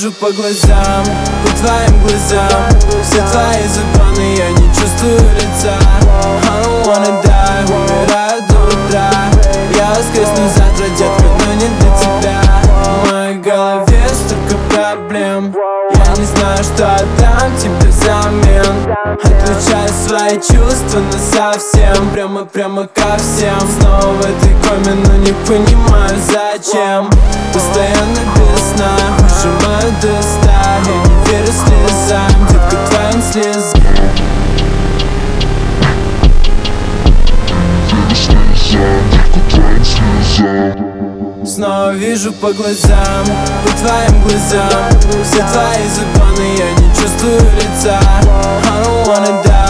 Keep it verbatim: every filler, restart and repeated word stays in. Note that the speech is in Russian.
вижу по глазам, по твоим глазам. Все твои законы, я не чувствую лица. I don't wanna die, умираю до утра. Я воскресну завтра, детка, но не для тебя. В моей голове столько проблем. Я не знаю, что отдам тебе взамен. Отключаю свои чувства насовсем, прямо, прямо ко всем. Снова в этой коме, но не понимаю зачем. Постоянно без сна, выжимаю до ста. Я не верю слезам, детка, твоим слезам. Снова вижу по глазам, по твоим глазам. Все твои законы, я не чувствую лица. I don't wanna die.